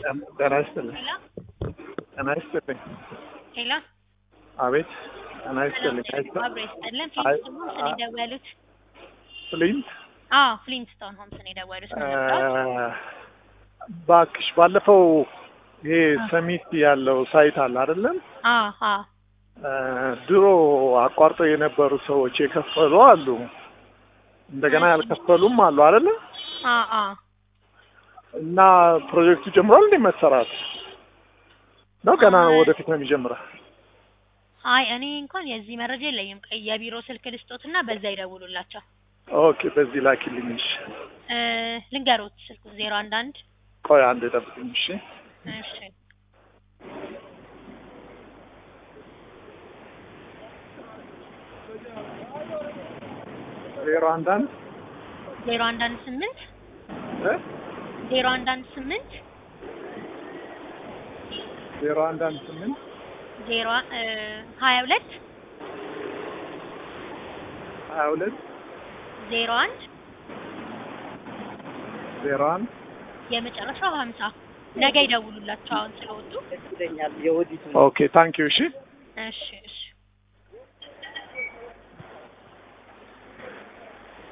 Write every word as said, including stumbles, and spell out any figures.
ጤና ይስጥልኝ። ጤና ይስጥልኝ። ሄሎ አቤት። ጤና ይስጥልኝ። አብሮ ይስጥልን። ፍሊንስቶን ሆምስ ነው የደወሉት? ፍሊንት? አዎ ፍሊንስቶን ሆምስ ነው የደወሉት። እባክሽ ባለፈው ይሄ ሰሚት ያለው ሳይት አለ አይደለም? አዎ አዎ። ድሮ አቋርጠው የነበሩ ሰዎች የከፈሉ አሉ፣ እንደገና ያልከፈሉም አሉ አይደለ? አዎ አዎ። እና ፕሮጀክቱ ጀምሯል እንዴ መሰራት ነው? ገና ወደፊት ነው የሚጀምረው? አይ እኔ እንኳን የዚህ መረጃ የለኝም። የቢሮ ስልክ ልስጦትና በዛ ይደውሉላቸው። ኦኬ በዚህ ላኪልኝ። እሺ እ ልንገሮት ስልኩ ዜሮ አንድ አንድ ቆይ አንዴ ጠብቁኝ። እሺ እሺ ዜሮ አንድ አንድ ዜሮ አንድ አንድ ስምንት እ ዜሮ አንድ አንድ ስምንት ዜሮ አንድ አንድ ስምንት ዜሮ ሀያ ሁለት ሀያ ሁለት ዜሮ አንድ ዜሮ አንድ የመጨረሻው ሀምሳ ነገ ይደውሉላቸው አሁን ስለወጡ። ኦኬ ታንክ ዩ። እሺ እሺ እሺ